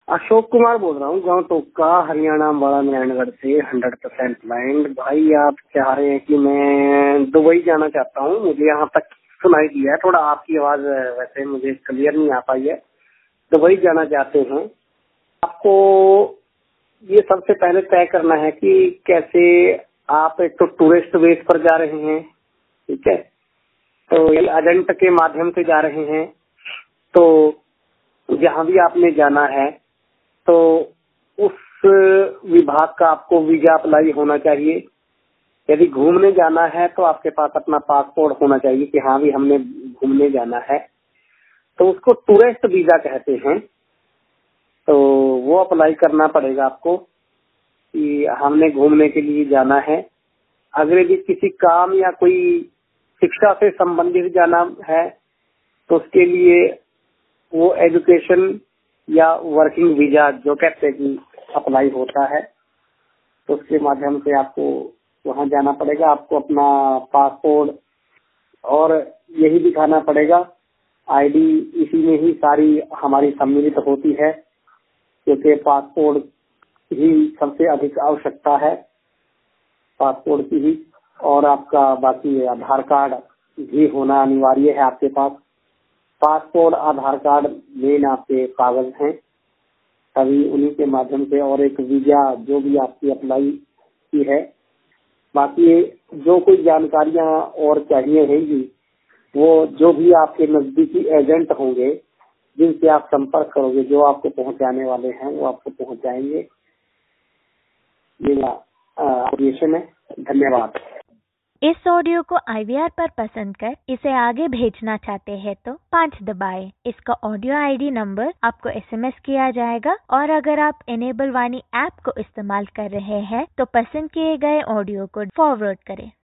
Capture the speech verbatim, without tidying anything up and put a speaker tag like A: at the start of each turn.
A: अशोक कुमार बोल रहा हूँ, गांव टोका, हरियाणा, बड़ा नारायणगढ़ से हंड्रेड परसेंट ब्लाइंड। भाई आप चाह रहे हैं कि मैं दुबई जाना चाहता हूँ, मुझे यहाँ तक सुनाई दिया है, थोड़ा आपकी आवाज वैसे मुझे क्लियर नहीं आ पाई है। दुबई जाना चाहते हैं, आपको ये सबसे पहले तय करना है कि कैसे आप एक तो टूरिस्ट बेस पर जा रहे हैं, ठीक है, तो ये एजेंट के माध्यम से जा रहे हैं, तो जहाँ भी आपने जाना है तो उस विभाग का आपको वीजा अप्लाई होना चाहिए। यदि घूमने जाना है तो आपके पास अपना पासपोर्ट होना चाहिए कि हाँ भी हमने घूमने जाना है, तो उसको टूरिस्ट वीजा कहते हैं। तो वो अप्लाई करना पड़ेगा आपको कि हमने घूमने के लिए जाना है। अगर यदि किसी काम या कोई शिक्षा से संबंधित जाना है तो उसके लिए वो एजुकेशन या वर्किंग वीजा जो कहते हैं कि अप्लाई होता है, तो उसके माध्यम से आपको वहां जाना पड़ेगा। आपको अपना पासपोर्ट और यही दिखाना पड़ेगा, आईडी इसी में ही सारी हमारी सम्मिलित होती है, क्योंकि पासपोर्ट ही सबसे अधिक आवश्यकता है, पासपोर्ट की ही। और आपका बाकी आधार कार्ड भी होना अनिवार्य है आपके पास। पासपोर्ट, आधार कार्ड मेन आपके कागज हैं, तभी उन्हीं के माध्यम से, और एक वीजा जो भी आपकी अप्लाई की है। बाकी जो कोई जानकारियां और चाहिए रहेंगी वो जो भी आपके नजदीकी एजेंट होंगे जिनसे आप संपर्क करोगे, जो आपको पहुंचाने वाले हैं वो आपको पहुंचाएंगे। ये एप्लीकेशन है। धन्यवाद।
B: इस ऑडियो को आई वी आर पर पसंद कर इसे आगे भेजना चाहते हैं तो पाँच दबाएं। इसका ऑडियो आई डी नंबर आपको एस एम एस किया जाएगा, और अगर आप इनेबल वाणी ऐप को इस्तेमाल कर रहे हैं तो पसंद किए गए ऑडियो को फॉरवर्ड करें।